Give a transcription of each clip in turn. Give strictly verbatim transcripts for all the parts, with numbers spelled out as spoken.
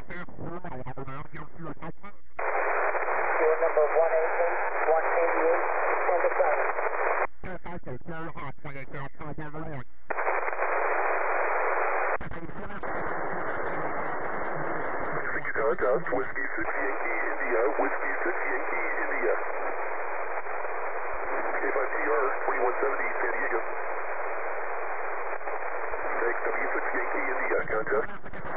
number one eighty-eight, one eighty-eight, Santa Clara. Contact Whiskey six Yankee India, Whiskey six Yankee India. K five T R twenty-one seventy San Diego. Thanks, W six Yankee India, contact.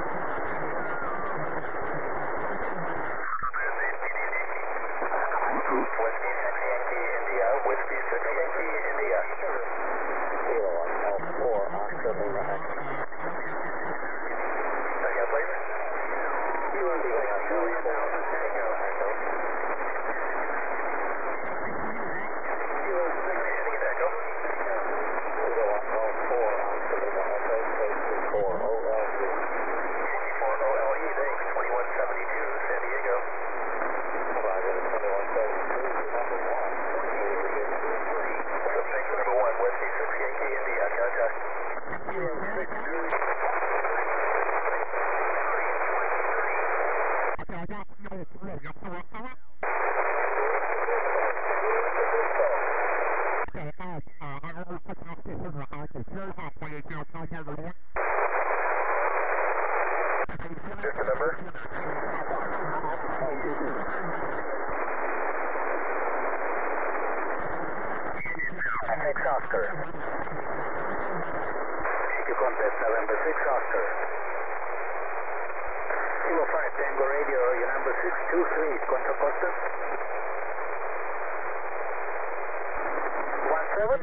Whiskey six Yankee India, Whiskey six Yankee India. Kilo on L four, Oscar Lima Echo. Second, please. Kilo leaving on L four, Tango Echo. Kilo six India Echo. Kilo on L four, Oscar Lima Echo, station four O L E. four O L E, thanks, twenty-one seventy-two San Diego. Roger, twenty-one seventy-two, number one. Thanks, number one, Whiskey six Yankee India, contact. Kilo six two. Just a number. Six Oscar. Sitio Contest, November six Oscar. Kilo five Tango Radio, your number six two three, Contra Costa. one seven?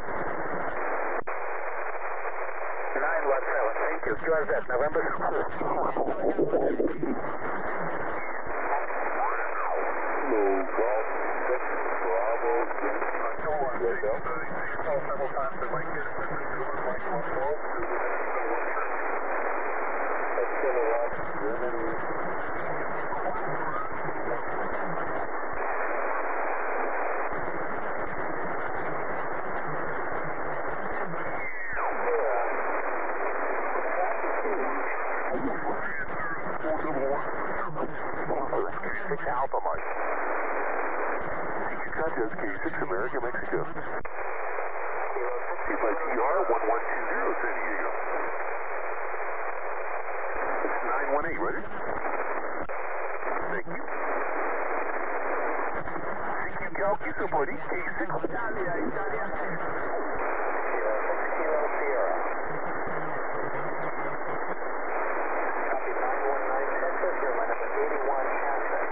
nine one seven, thank you. Q R Z, November six two. Several times in my case, but this is like one twelve. That's kilowatt, Germany. Six Alpha Mike. Contest K six America, Mexico. K five T R one one two zero San Diego. six nine one eight, ready? Thank you. C Q Calcu supporting K six Italia, Italia. Kilo six Kilo Sierra. Copy nine one nine Texas, you're my number eighty-one Hanson.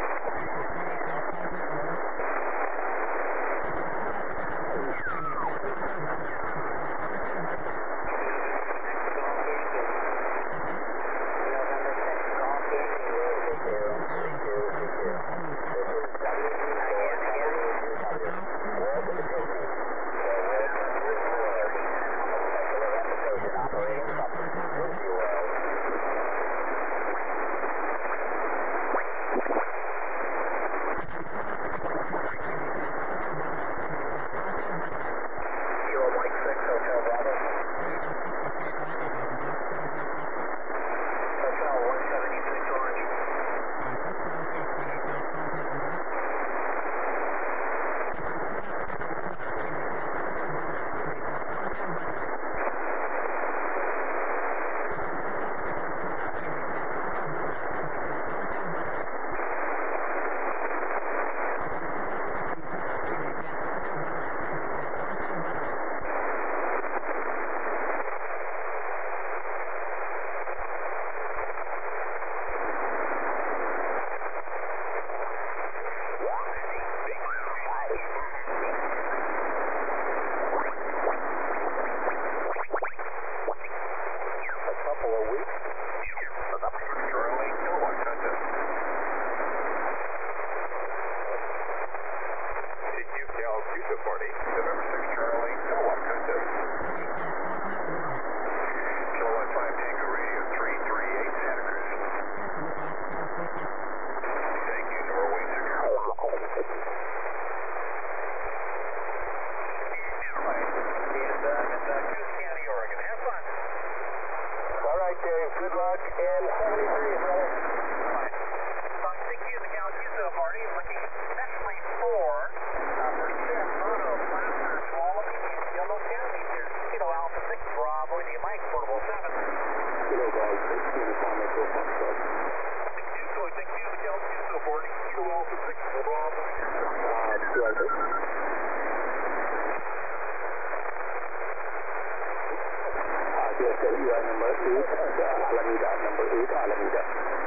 Good luck in seventy-three, brother. Roger. Yes, sir, you are number eight, uh, Alameda, number eight, Alameda.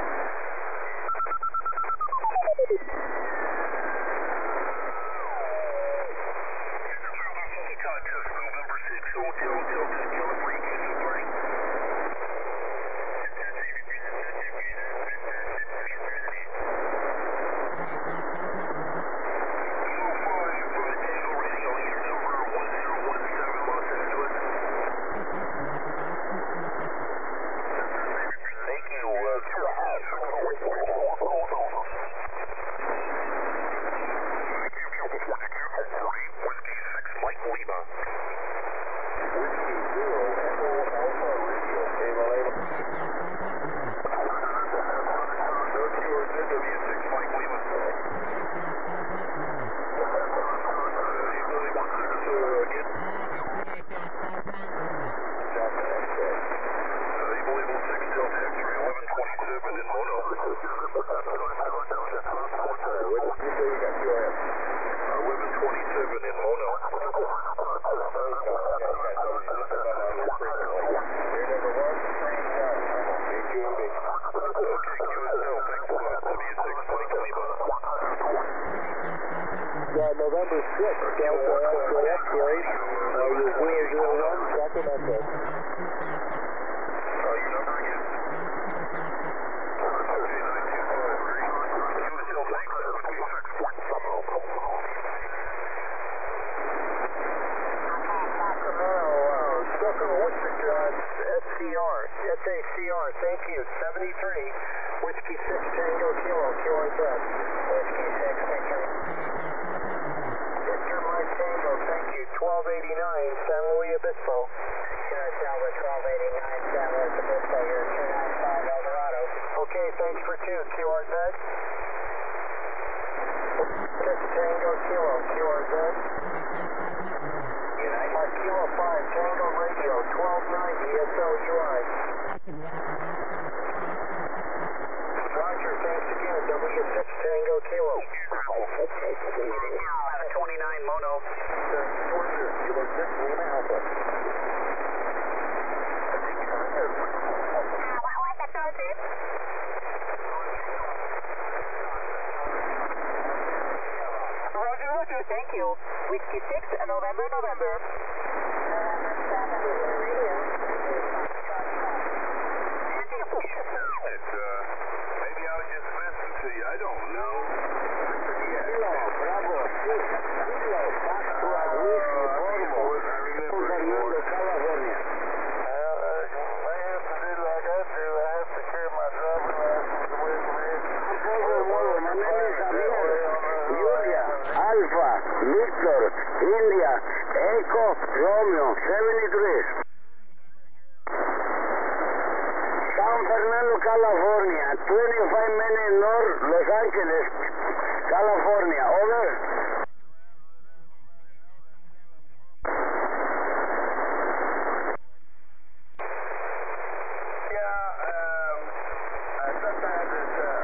November six, Hotel Delta, California, three. November sixth, Delta X-ray, uh, your zero zero one, Sacramento. Uh, your number again? Okay, nine two five three. U S L Bank, whiskey six point seven. Sacramento, uh, Stoker, what's the uh, S C R, S A C R, thank you, seventy-three, Whiskey six, Tango Kilo, Q R Z. Whiskey six, Victor. Victor Mike Tango, thank you, twelve eighty-nine, San Luis Obispo. Sure, Delta, twelve eighty-nine, San Luis Obispo, you're two ninety-five, Eldorado. Okay, thanks for two, Q R Z. six, Tango Kilo, Q R Z. United. Kilo five, Tango Radio, twelve ninety, S L U I. Roger, thanks again, W six, Tango Kilo. eleven twenty-nine, Mono. Georgia, Kilo six, Lima Alpha. What's the code, Roger, Roger, thank you. Whiskey six, November, November. It's, uh, maybe I was just listening to you. I don't know. Kilo, Bravo, six, Kilo, Foxtrot, Whiskey, Portable, Fernando, California. Well, uh, I have to do like I do. I have to carry my driver's license away from here. Portable, my name is Amir. Julia, Alpha, Victor, India, Echo, Romeo, seventy-three. San Fernando, California, twenty-five minutes north, Los Angeles, California, over. Yeah, um, uh, sometimes it's, uh,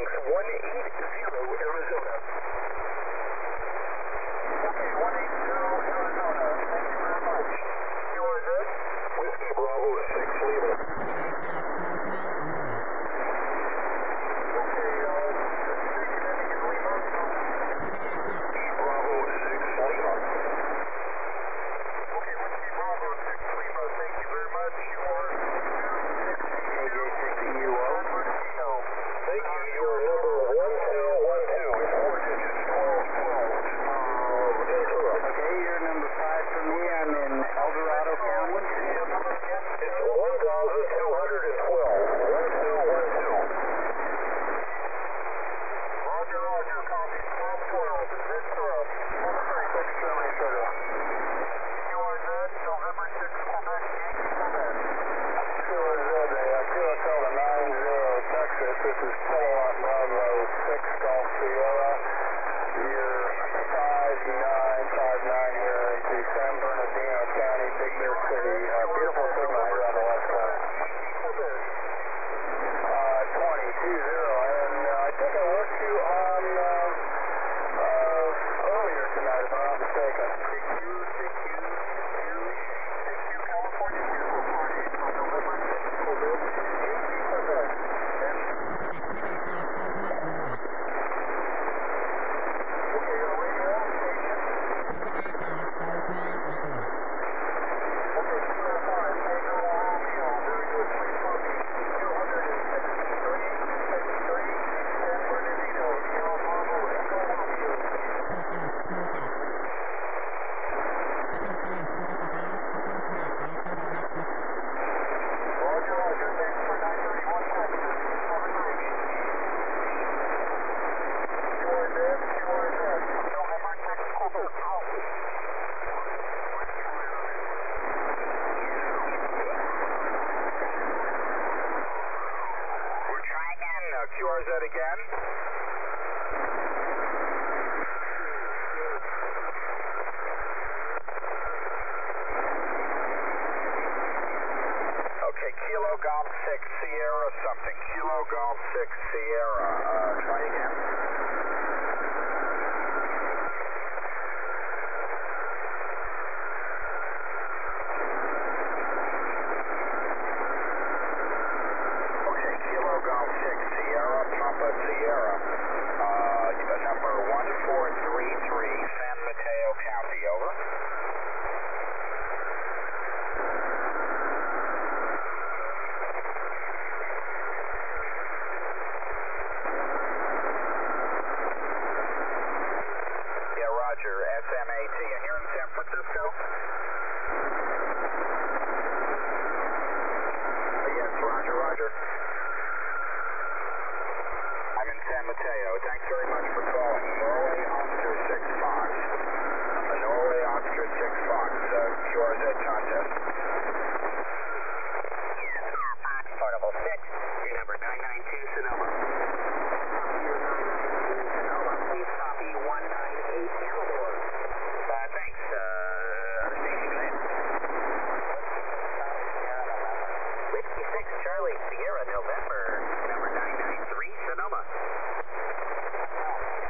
one eight zero, Arizona. Okay, one eight zero, Arizona. Thank you very much. Q R Z? Whiskey Bravo six, Lima. Okay, uh, six, Lima. Bravo six, Lima. Okay, Whiskey Bravo six, Lima. Thank you very much. You are A J six E U O. Thank you. Your number one two one two is four digits, twelve twelve. Um, Ventura. Okay, you're number five for me. I'm in El Dorado County. It's one thousand two hundred twelve. one two one two. Roger, Roger. Copy. twelve twelve. Ventura. six Charlie Sugar. Q R Z, November sixth, Quebec, Yankee, Quebec. Q R Z, uh, Kilo Delta nine zero, Texas. This is Kilowatt Bravo six Golf Sierra. Year five nine five nine here into San Bernardino County, Big Bear City. Uh, beautiful signal here on the west coast. Uh, twenty-two zero, and uh, I think I worked you on uh, uh, earlier tonight, if I'm not mistaken. T Q, T Q, T Q, T Q, California, Beautiful Party, on November sixth, Quebec, Yankee, Quebec. Okay, your radio station. Okay, Q R five, Tango Romeo, very good, please copy. two seventy-three, seventy-three, San Bernardino, Kilo Bravo, Echo Romeo. Roger, Roger, thanks for nine thirty-one Texas. Have a great evening. Q R Z, Q R Z, November sixth, Quebec, out. We'll try again, uh, Q R Z again. Okay, Kilo Golf six Sierra something. Kilo Golf six Sierra. Uh, try again. Okay, Kilo Golf six Sierra, Papa Sierra. Uh, number one four three three, San Mateo County, over. Yeah, Roger, S M A T, and you're in San Francisco? Uh, yes, Roger, Roger. I'm in San Mateo. Thanks very much for calling. Norway Oscar six Fox. Uh, Norway Oscar six Fox, uh, Q R Z contest. Fox, Portable six, your number nine nine two Sonoma. Copy your nine nine two Sonoma. Please copy one nine eight Amador. Uh, thanks. Uh, other station, go ahead. Whiskey six Charlie Sierra, November, number nine nine three Sonoma.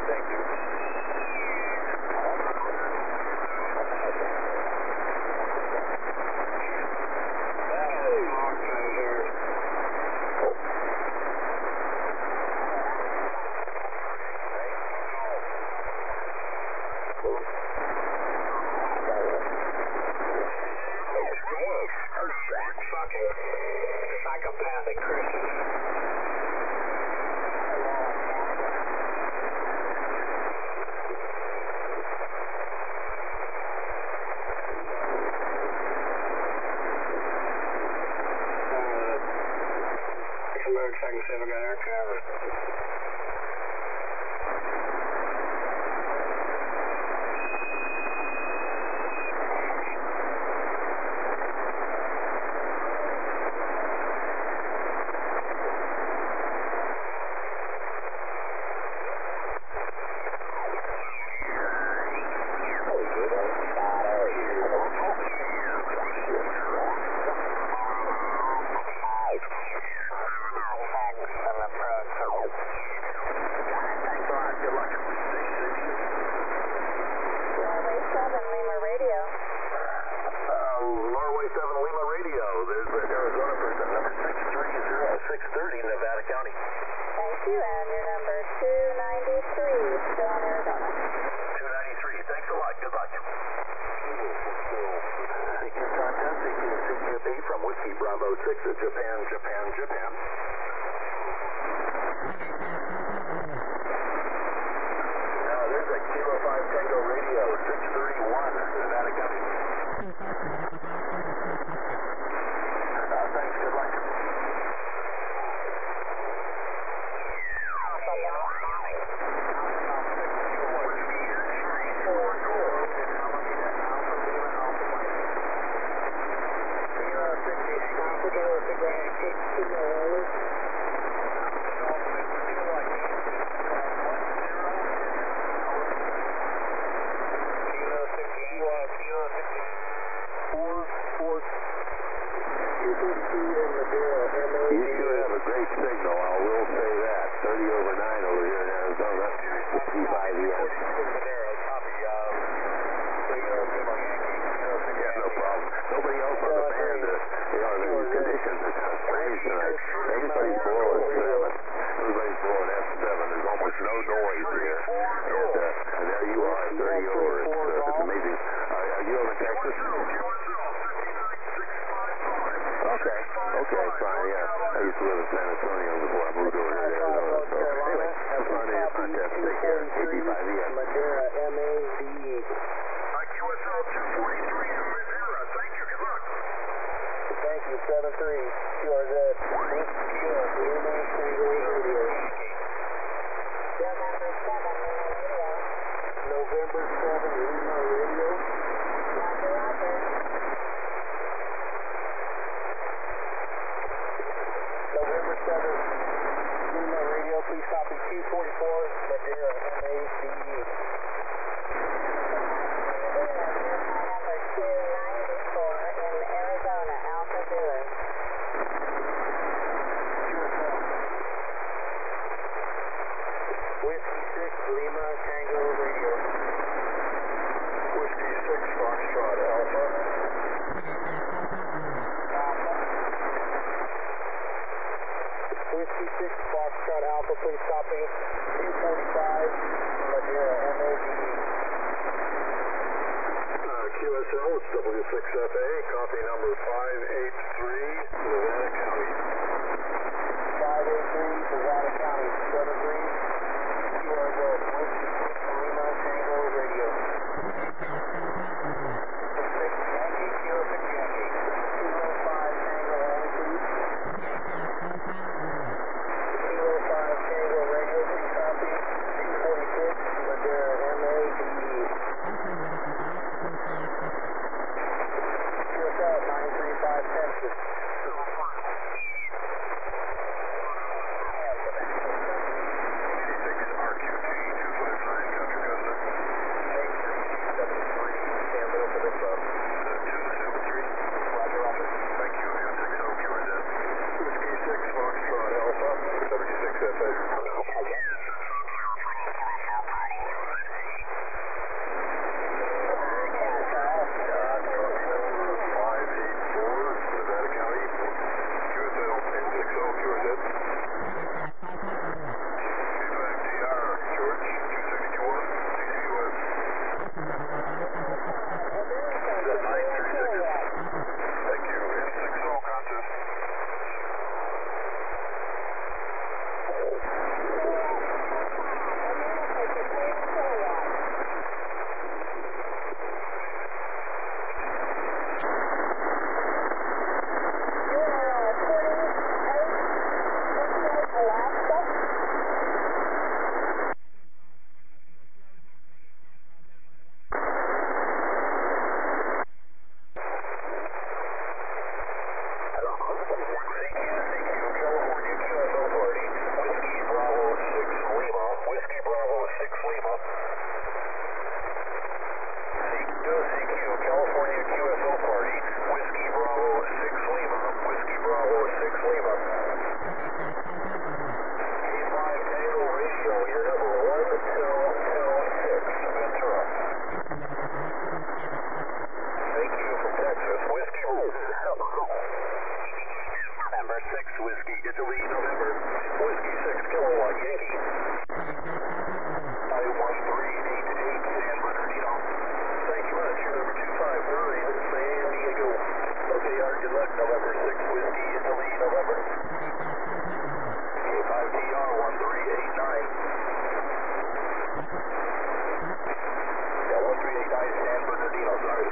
thank you. Psychopathic Christian. Check and see if I got air cover. Bravo six at Japan, Japan, Japan. Now there's a Kilo five Tango radio, six thirty-one, Nevada County. Uh, thanks, good luck. You sure have a great signal, I will say that. thirty over nine over here in Arizona. T five E M. Yeah, no problem. Nobody else on the band, uh, you know, in these conditions, it's kind of strange tonight. Everybody's blowing seven. Everybody's blowing F seven. There's almost no noise here. And, uh, and there you are, thirty over. It's, uh, it's amazing. Uh, are you over in Texas? Okay, okay, fine, yeah. I used to live in San Antonio before I moved over here to Arizona. So, anyway, have fun in your contest. Take care. A T five E M. Madeira, M A D E. Q S L two forty-three in Madeira. Thank you. Good luck. Thank you, seven three, Q R Z. Lima, Tango Radio. November seven, Lima Radio. November seven, Lima Radio. Roger, roger. November seven, Lima Radio, please copy Q forty-four, Madeira, M A D E. Number two ninety-four in Arizona, Alpha Zulu. Whiskey six, Lima, Tango Radio. Whiskey six, Foxtrot Alpha. Alpha. Whiskey six, Foxtrot Alpha, please copy Q forty-five, Madeira, M A D E. Uh, Q S L, it's W six F A, copy number five eight three, Nevada County. five eight three, Nevada County, seven three, Q R Z, Whiskey six, Lima, Tango Radio. six Yankee, Kilo six Yankee. two oh five, Tango only, please. two oh five, Tango Radio, please copy. Q forty-six, Madeira, M A D E. Q S L, nine three five, Texas. eighty-six R Q G two five Yeah, one three eight nine San Bernardino, sorry.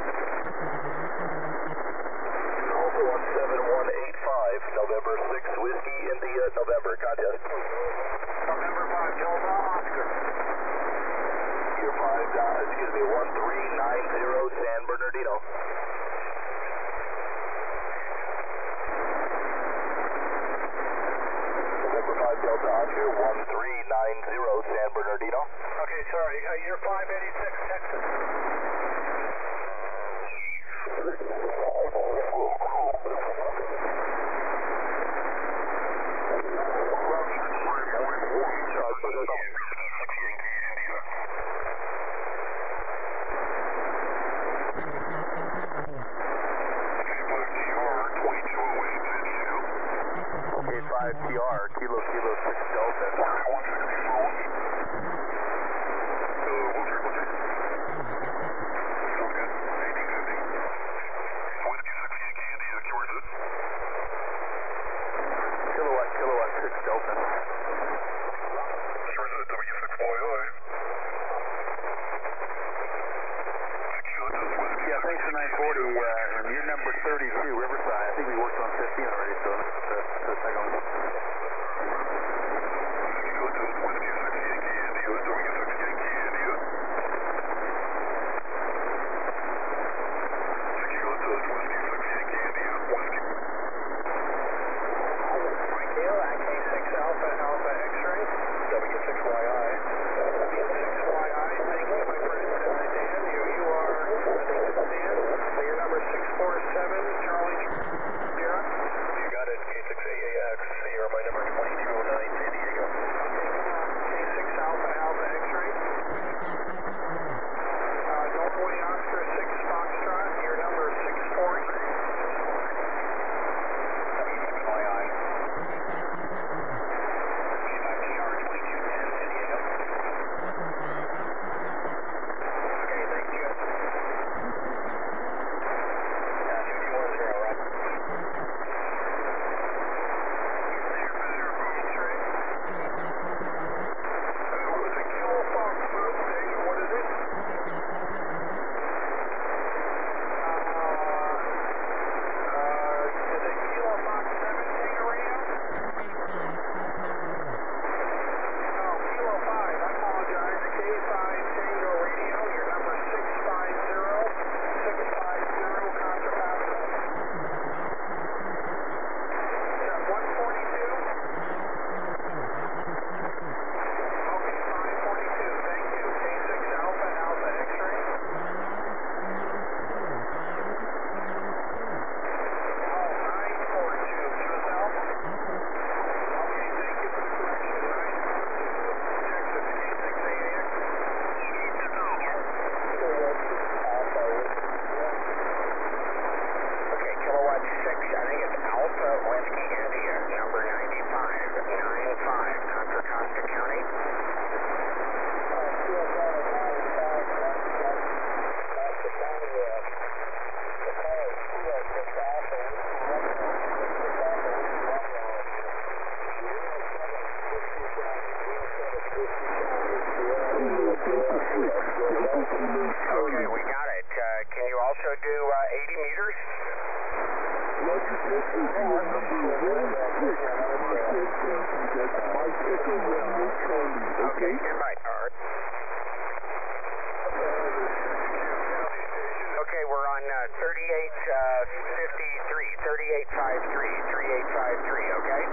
Alpha one seven one eight five, November six, Whiskey, India, November, contest. November five, Delta, Oscar. Year five, uh, excuse me, one three nine zero San Bernardino. November five, Delta, Oscar, one three nine zero San Bernardino. Okay, sorry, uh, you're five eighty-six, Texas. Okay, five T R, Kilo Kilo six Delta. Kilowatt, kilowatt six Delta. Yeah, thanks for nine forty. Uh, and you're number thirty-two, Riverside. I think we worked on fifteen already, so that's the, the second one. Okay, we got it. Uh, can you also do uh, eighty meters? Okay, stand by. All right. Okay, we're on uh, thirty-eight fifty-three, thirty-eight fifty-three, thirty-eight fifty-three, okay?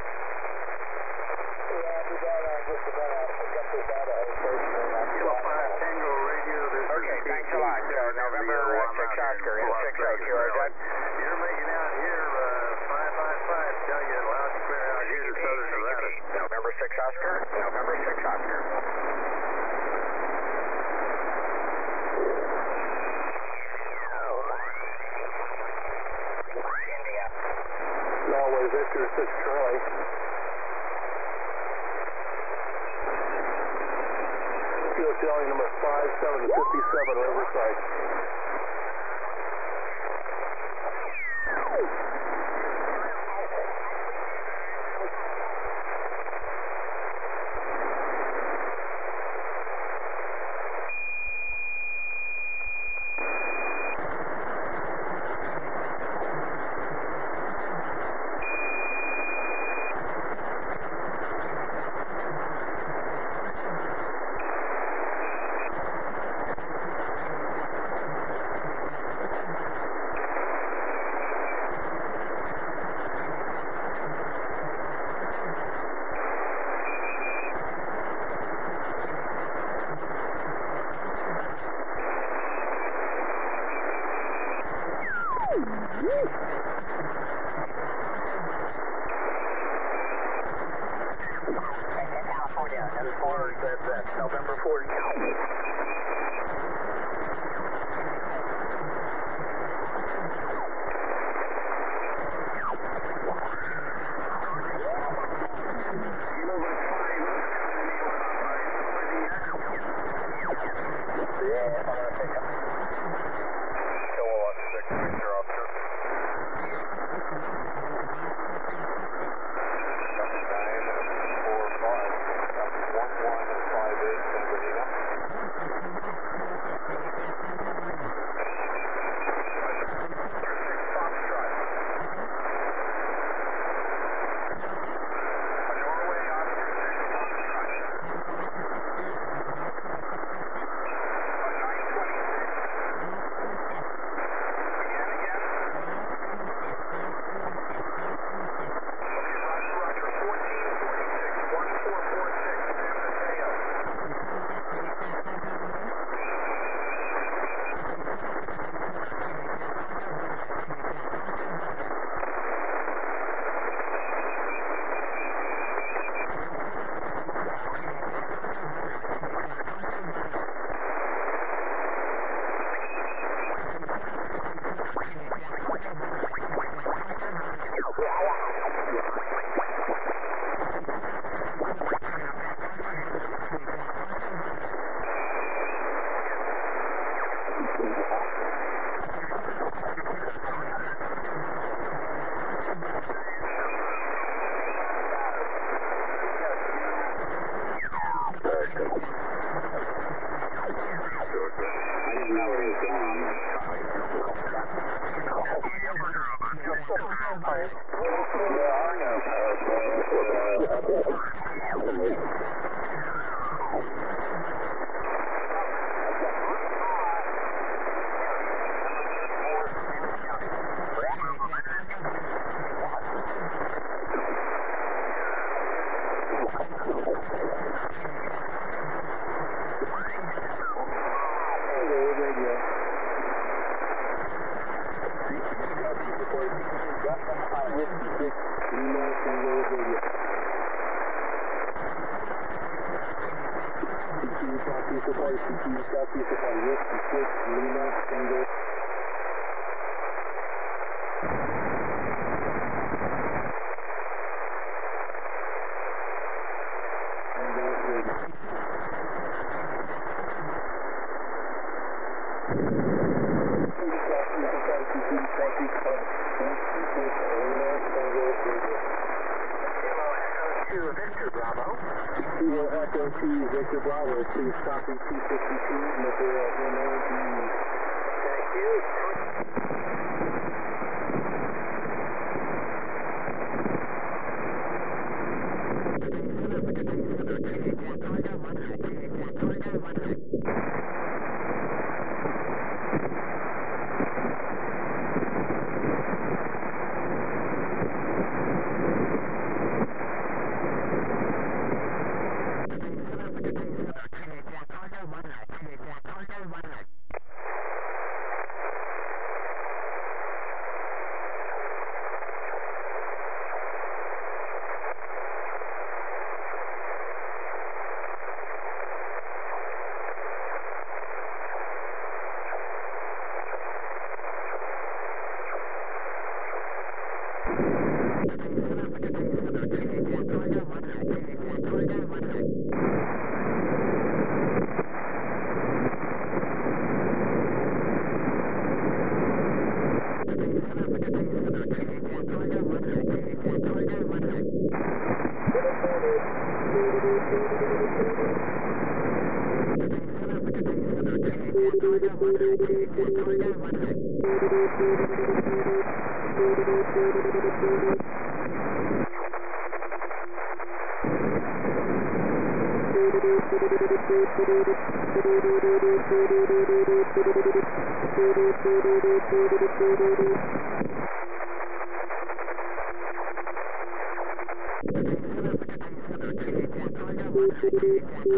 Kilo five Tango Radio. Okay, thanks a lot. Uh, November uh, six Oscar, N six O Q R Z. You're making out here uh, five five five, tell you loud and clear out here to southern Nevada. November six Oscar, November six Oscar. India. Norway Victor six Charlie. Kilo Charlie number five seven fifty-seven Riverside. California, M four, that's that, November forty.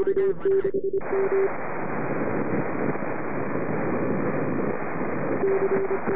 Thank you.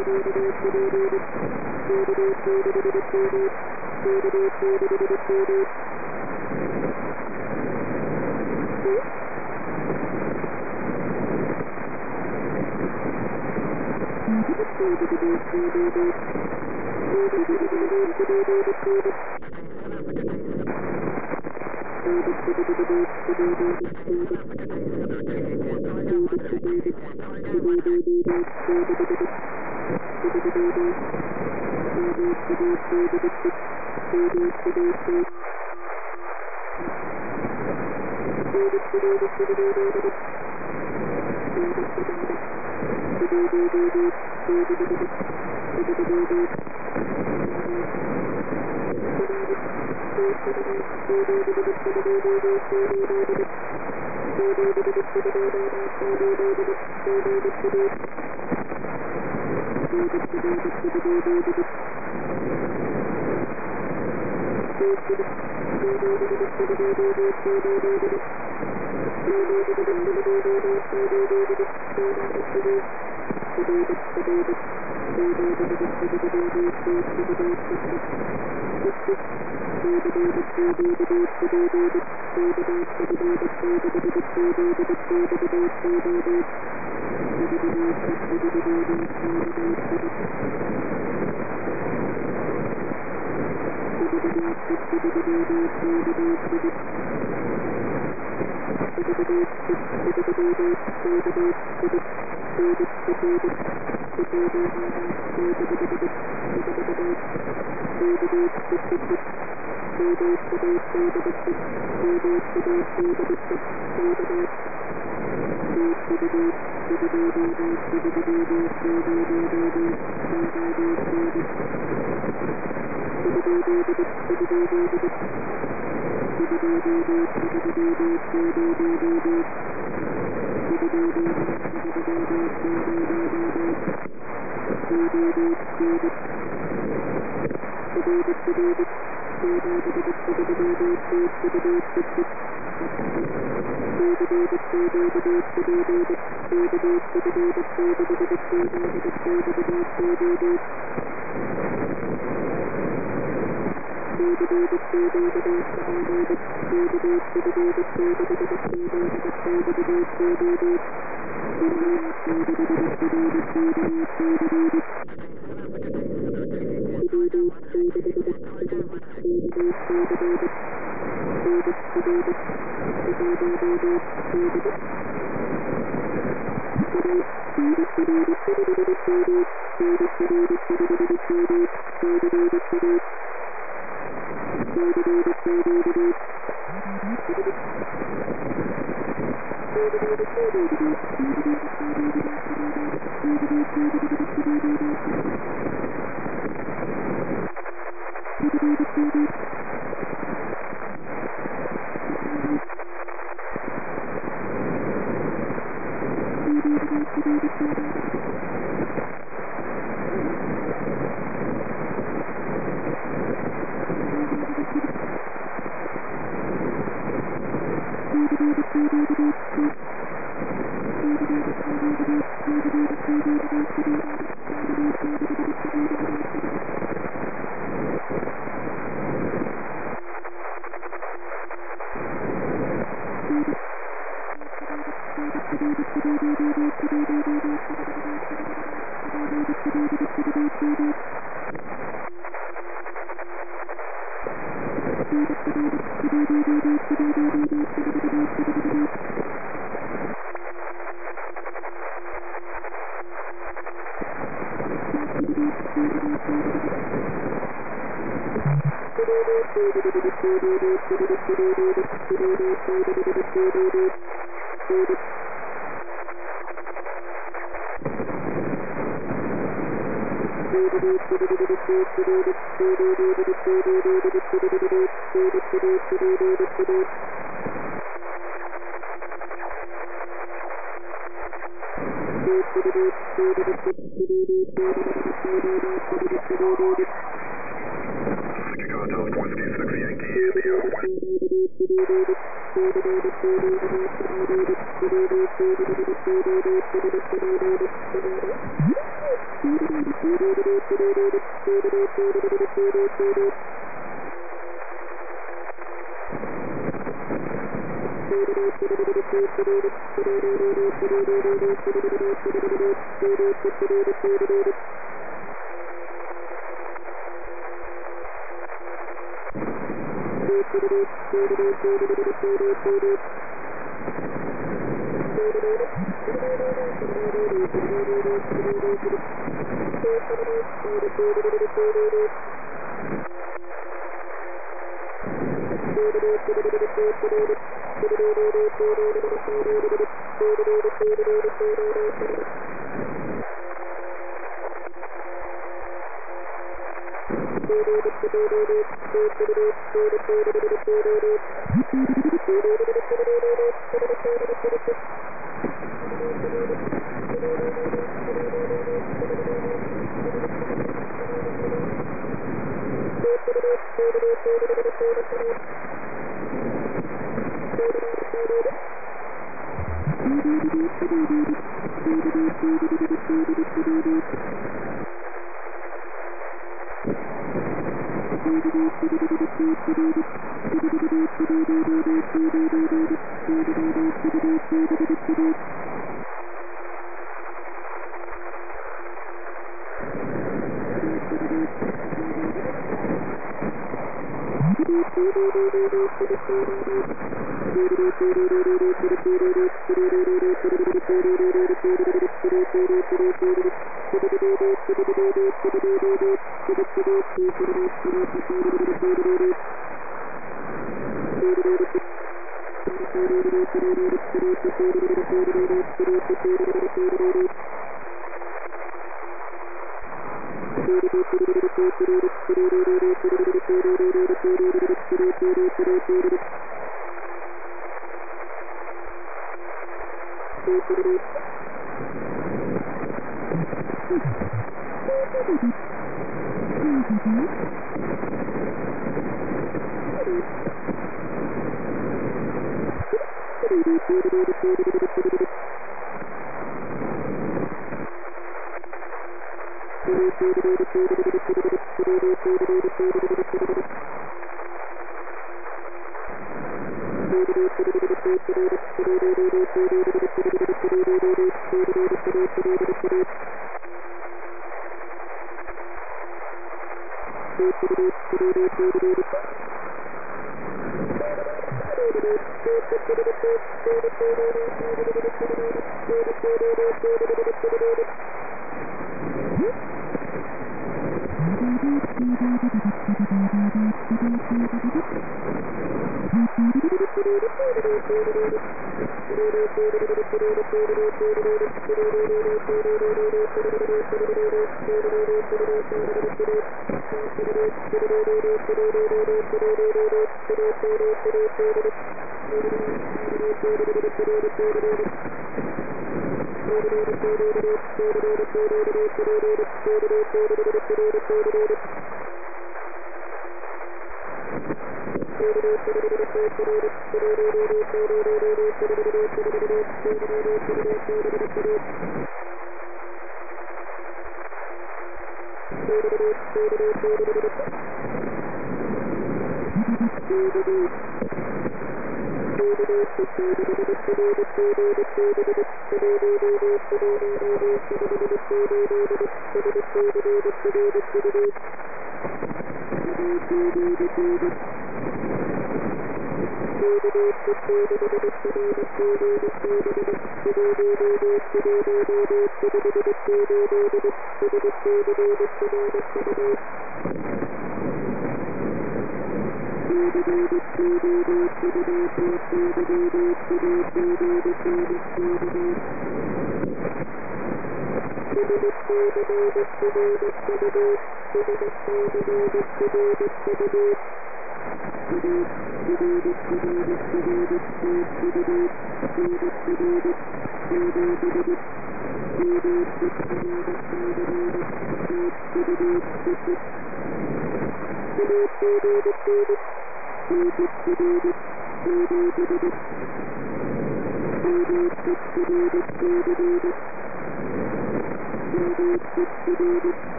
Whiskey six Yankee, India, West.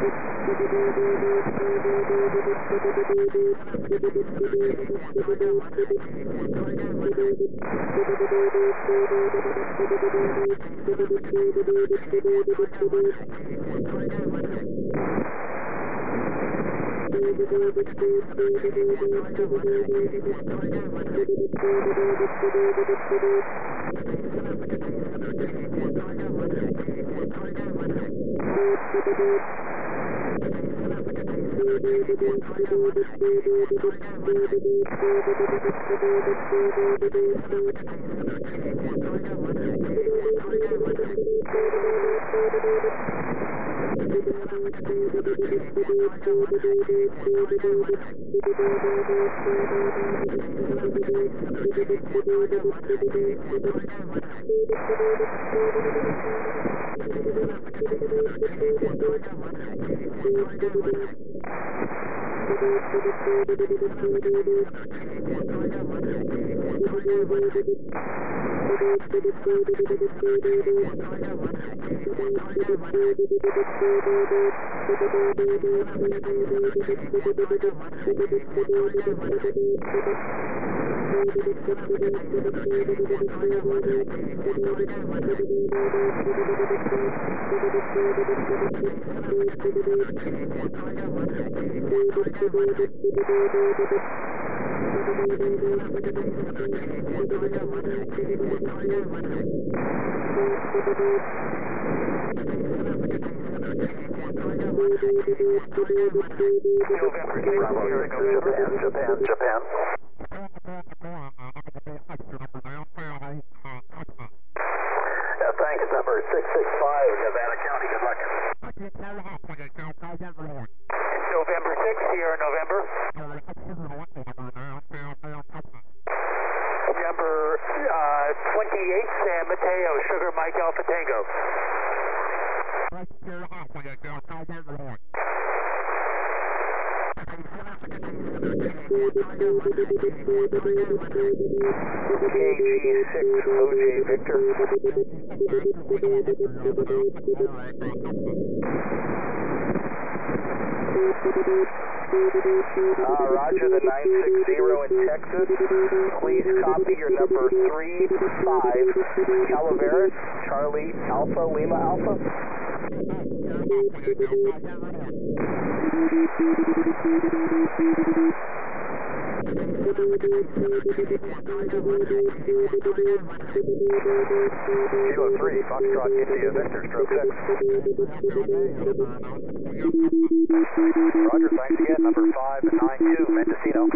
Japan, Japan. Yeah, thanks, number six six five, Nevada County. Good luck. November sixth, Sierra November. Number uh, twenty-eight, San Mateo, Sugar Mike Alpha Tango. K G six O J Victor. Uh, Roger, the nine six zero in Texas. Please copy your number three five, Calaveras, Charlie Alpha, Lima Alpha. Kilo three, Foxtrot India Victor, stroke six. Roger, thanks again, number five nine two, Mendocino.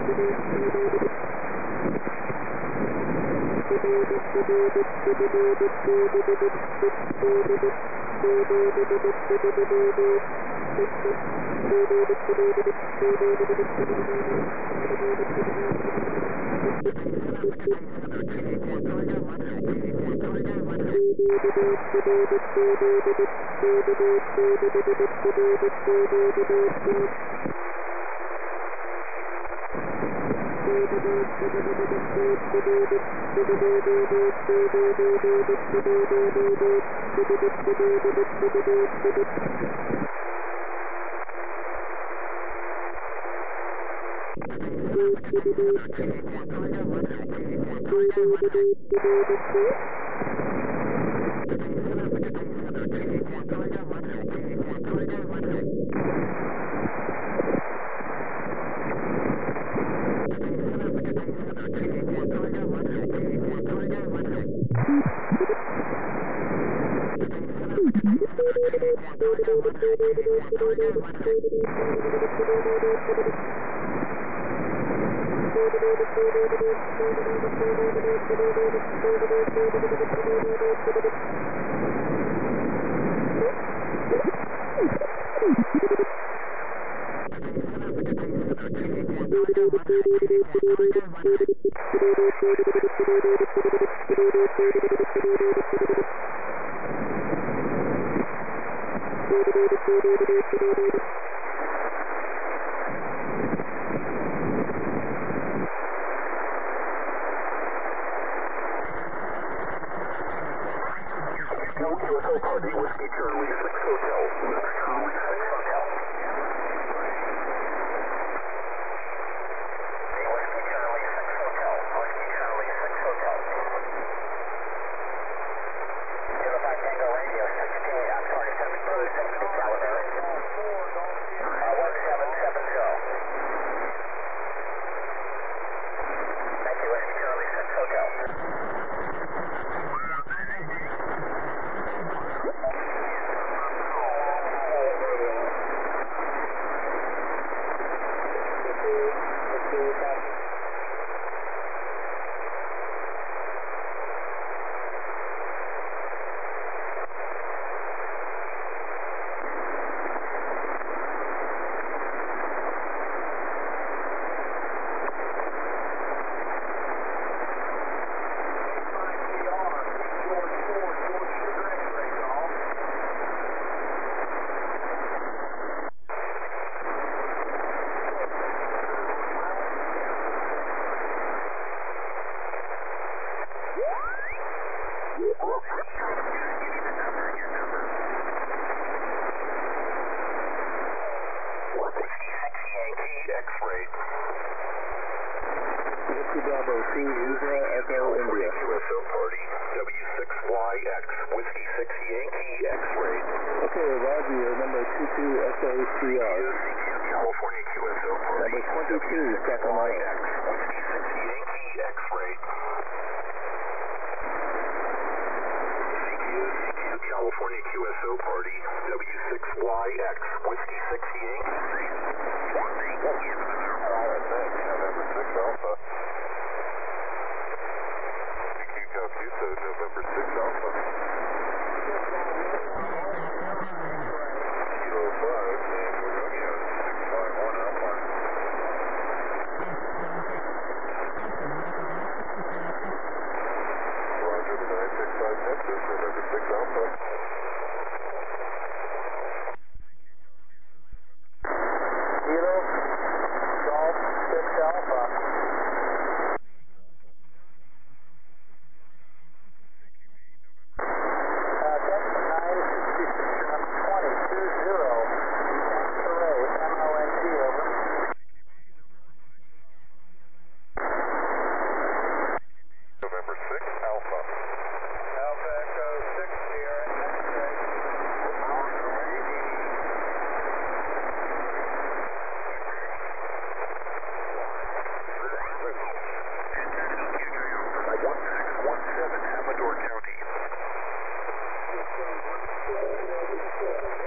Amador County.